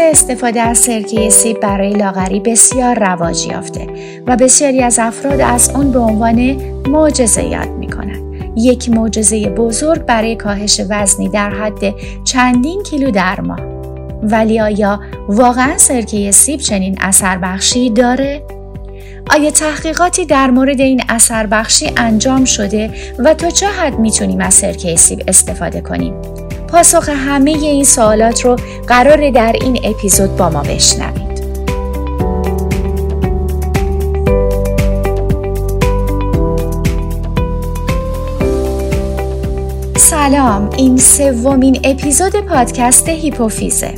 استفاده از سرکه سیب برای لاغری بسیار رواج یافته و بسیاری از افراد از اون به عنوان معجزه یاد میکنن. یک معجزه بزرگ برای کاهش وزنی در حد چندین کیلو در ماه. ولی آیا واقعا سرکه سیب چنین اثر بخشی داره؟ آیا تحقیقاتی در مورد این اثر بخشی انجام شده و تا چه حد میتونیم از سرکه سیب استفاده کنیم؟ پاسخ همه این سوالات رو قراره در این اپیزود با ما بشنوید. سلام، این سومین اپیزود پادکست هیپوفیزه.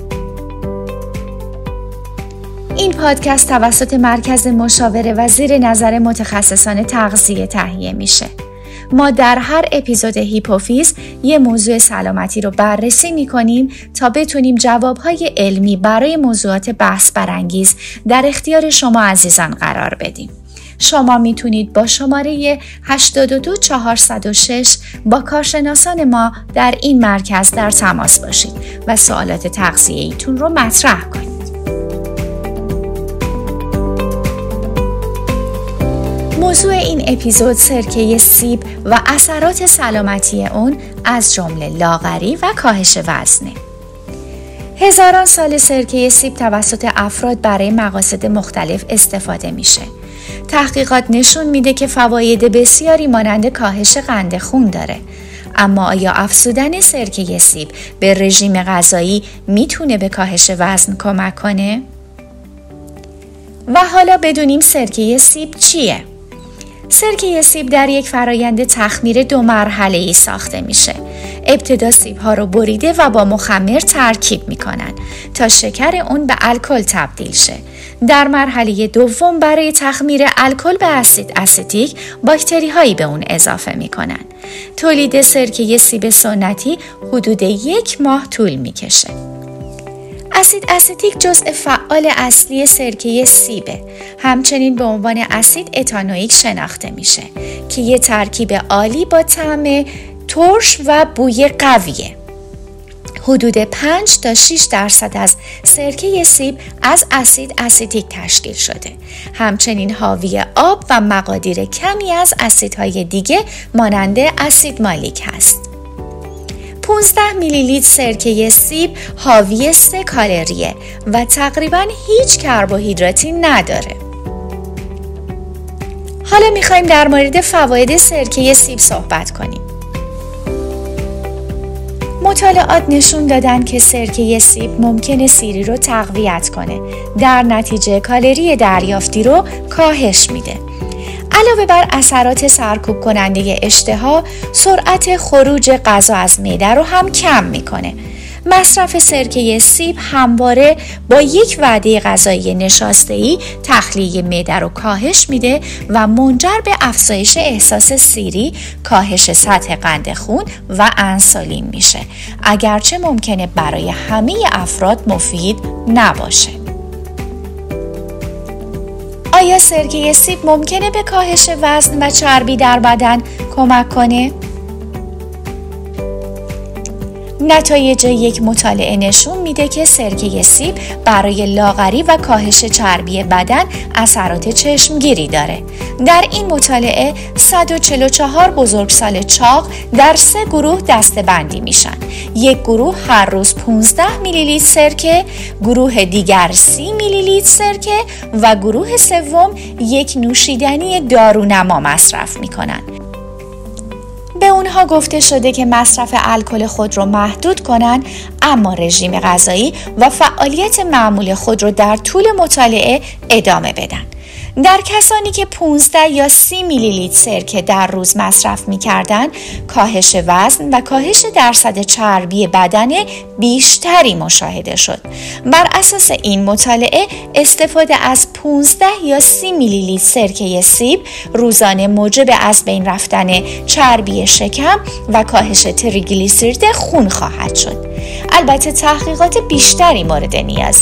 این پادکست توسط مرکز مشاوره و زیر نظر متخصصان تغذیه تهیه میشه. ما در هر اپیزود هیپوفیز یه موضوع سلامتی رو بررسی میکنیم تا بتونیم جوابهای علمی برای موضوعات بحث برانگیز در اختیار شما عزیزان قرار بدیم. شما میتونید با شماره 82406 با کارشناسان ما در این مرکز در تماس باشید و سوالات تغذیه‌ایتون رو مطرح کنید. موضوع این اپیزود سرکه سیب و اثرات سلامتی اون از جمله لاغری و کاهش وزنه. هزاران سال سرکه سیب توسط افراد برای مقاصد مختلف استفاده میشه. تحقیقات نشون میده که فواید بسیاری مانند کاهش قند خون داره. اما آیا افزودن سرکه سیب به رژیم غذایی میتونه به کاهش وزن کمک کنه؟ و حالا بدونیم سرکه سیب چیه؟ سرکه سیب در یک فرایند تخمیر 2 مرحله‌ای ساخته میشه. ابتدا سیب‌ها رو بریده و با مخمر ترکیب میکنن تا شکر اون به الکل تبدیل شه. در مرحله دوم برای تخمیر الکل به اسید استیک باکتری‌هایی به اون اضافه میکنن. تولید سرکه سیب سنتی حدود 1 ماه طول میکشه. اسید استیک جزء فعال اصلی سرکه سیبه. همچنین به عنوان اسید اتانوئیک شناخته میشه که یه ترکیب عالی با طعم ترش و بوی قویه. حدود 5 تا 6% از سرکه سیب از اسید استیک تشکیل شده. همچنین حاوی آب و مقادیر کمی از اسیدهای دیگه مانند اسید مالیک هست. 15 میلی لیتر سرکه سیب حاوی 3 کالریه و تقریباً هیچ کربوهیدراتی نداره. حالا میخوایم در مورد فواید سرکه سیب صحبت کنیم. مطالعات نشون دادن که سرکه سیب ممکنه سیری رو تقویت کنه. در نتیجه کالری دریافتی رو کاهش میده. علاوه بر اثرات سرکوب کننده اشتها، سرعت خروج غذا از معده رو هم کم میکنه. مصرف سرکه سیب همواره با یک وعده غذایی نشاسته‌ای تخلیه معده رو کاهش میده و منجر به افزایش احساس سیری، کاهش سطح قند خون و انسولین میشه. اگرچه ممکنه برای همه افراد مفید نباشه. آیا سرکه سیب ممکنه به کاهش وزن و چربی در بدن کمک کنه؟ نتایج یک مطالعه نشون میده که سرکه سیب برای لاغری و کاهش چربی بدن اثرات چشمگیری داره. در این مطالعه 144 بزرگسال چاق در 3 گروه دسته‌بندی میشن. یک گروه هر روز 15 میلی لیتر سرکه، گروه دیگر 30 میلی لیتر سرکه و گروه سوم یک نوشیدنی دارونما مصرف میکنن. به اونها گفته شده که مصرف الکل خود رو محدود کنن، اما رژیم غذایی و فعالیت معمول خود رو در طول مطالعه ادامه بدن. در کسانی که 15 یا 30 میلی لیتر سرکه در روز مصرف می‌کردن، کاهش وزن و کاهش درصد چربی بدن بیشتری مشاهده شد. بر اساس این مطالعه، استفاده از 15 یا 30 میلی لیتر سرکه سیب روزانه موجب از بین رفتن چربی شکم و کاهش تریگلیسیرید خون خواهد شد. البته تحقیقات بیشتری مورد نیازه.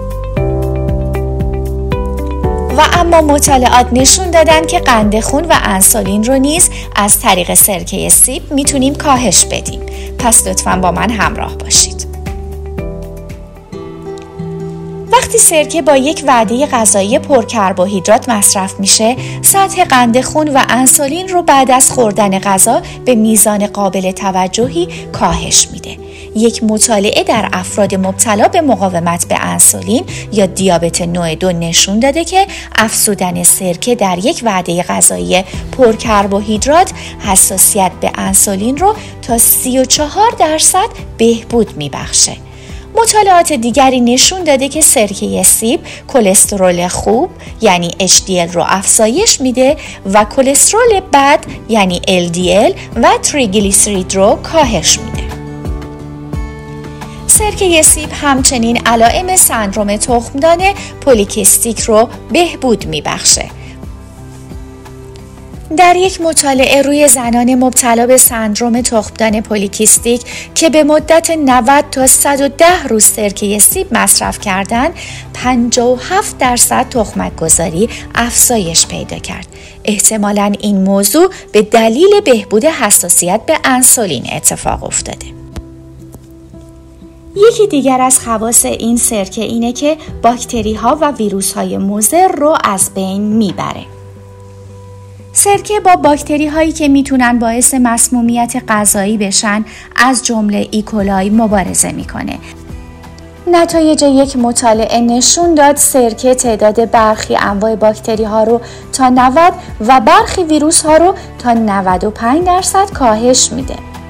و اما مطالعات نشون دادن که قند خون و انسولین رو نیز از طریق سرکه سیب میتونیم کاهش بدیم. پس لطفاً با من همراه باشید. وقتی سرکه با یک وعده غذایی پرکربوهیدرات مصرف میشه، سطح قند خون و انسولین رو بعد از خوردن غذا به میزان قابل توجهی کاهش میده. یک مطالعه در افراد مبتلا به مقاومت به انسولین یا دیابت نوع 2 نشون داده که افزودن سرکه در یک وعده غذایی پرکربوهیدرات حساسیت به انسولین رو تا 34% بهبود میبخشه. مطالعات دیگری نشون داده که سرکه سیب کلسترول خوب یعنی HDL رو افزایش میده و کلسترول بد یعنی LDL و تریگلیسیرید رو کاهش میده. سرکه سیب همچنین علائم سندرم تخمدان پلیکیستیک رو بهبود میبخشه. در یک مطالعه روی زنان مبتلا به سندرم تخمدان پلیکیستیک که به مدت 90 تا 110 روز سرکه سیب مصرف کردند، 57% تخمک گذاری افزایش پیدا کرد. احتمالاً این موضوع به دلیل بهبود حساسیت به انسولین اتفاق افتاده. یکی دیگر از خواص این سرکه اینه که باکتری ها و ویروس های مضر رو از بین میبره. سرکه با باکتری هایی که میتونن باعث مسمومیت غذایی بشن از جمله ایکولای مبارزه میکنه. نتایج یک مطالعه نشون داد سرکه تعداد برخی انواع باکتری ها رو تا 90 و برخی ویروس ها رو تا 95% کاهش میده.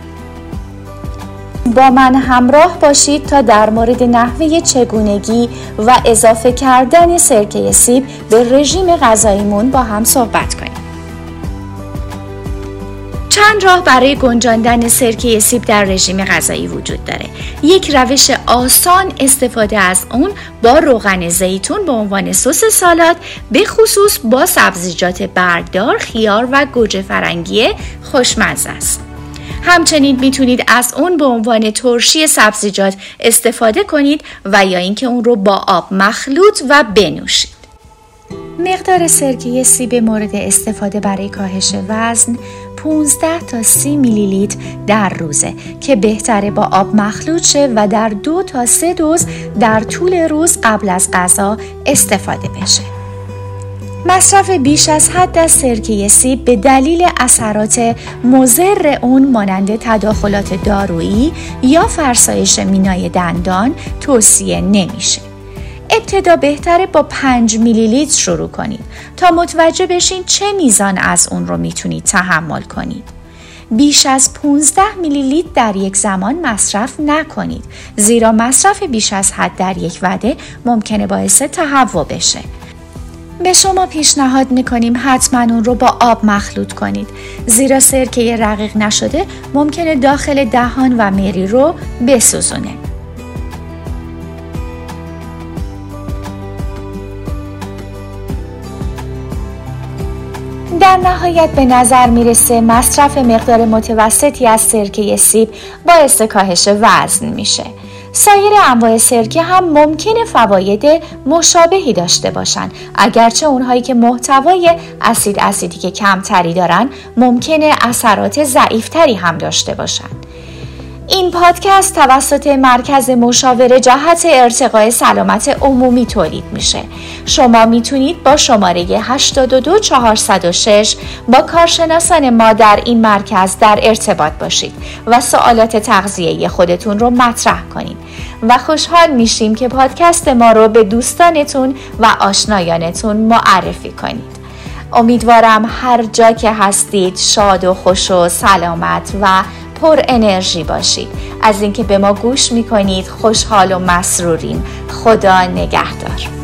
با من همراه باشید تا در مورد نحوه چگونگی و اضافه کردن سرکه سیب به رژیم غذاییمون با هم صحبت کنیم. چند راه برای گنجاندن سرکه سیب در رژیم غذایی وجود داره. یک روش آسان استفاده از اون با روغن زیتون به عنوان سس سالاد، به خصوص با سبزیجات برگدار، خیار و گوجه فرنگی خوشمزه است. همچنین میتونید از اون به عنوان ترشی سبزیجات استفاده کنید و یا اینکه اون رو با آب مخلوط و بنوشید. مقدار سرکه سیب مورد استفاده برای کاهش وزن 15 تا 30 میلی لیتر در روزه که بهتره با آب مخلوط شه و در 2 تا 3 دوز در طول روز قبل از غذا استفاده بشه. مصرف بیش از حد از سرکه سیب به دلیل اثرات مضر اون مانند تداخلات دارویی یا فرسایش مینای دندان توصیه نمیشه. ابتدا بهتره با 5 میلی لیتر شروع کنید تا متوجه بشین چه میزان از اون رو میتونید تحمل کنید. بیش از 15 میلی لیتر در یک زمان مصرف نکنید، زیرا مصرف بیش از حد در یک وعده ممکنه باعث تهوع بشه. به شما پیشنهاد میکنیم حتما اون رو با آب مخلوط کنید، زیرا سرکه رقیق نشده ممکنه داخل دهان و مری رو بسوزونه. در نهایت به نظر میرسه مصرف مقدار متوسطی از سرکه سیب باعث کاهش وزن میشه. سایر انواع سرکه هم ممکنه فواید مشابهی داشته باشن، اگرچه اونهایی که محتوای اسید اسیدیک کمتری دارن ممکنه اثرات ضعیفتری هم داشته باشن. این پادکست توسط مرکز مشاوره جهت ارتقاء سلامت عمومی تولید میشه. شما میتونید با شماره 82406 با کارشناسان ما در این مرکز در ارتباط باشید و سوالات تغذیه‌ای خودتون رو مطرح کنید و خوشحال میشیم که پادکست ما رو به دوستانتون و آشنایانتون معرفی کنید. امیدوارم هر جا که هستید شاد و خوش و سلامت و پر انرژی باشید. از اینکه به ما گوش میکنید خوشحال و مسروریم. خدا نگهدار.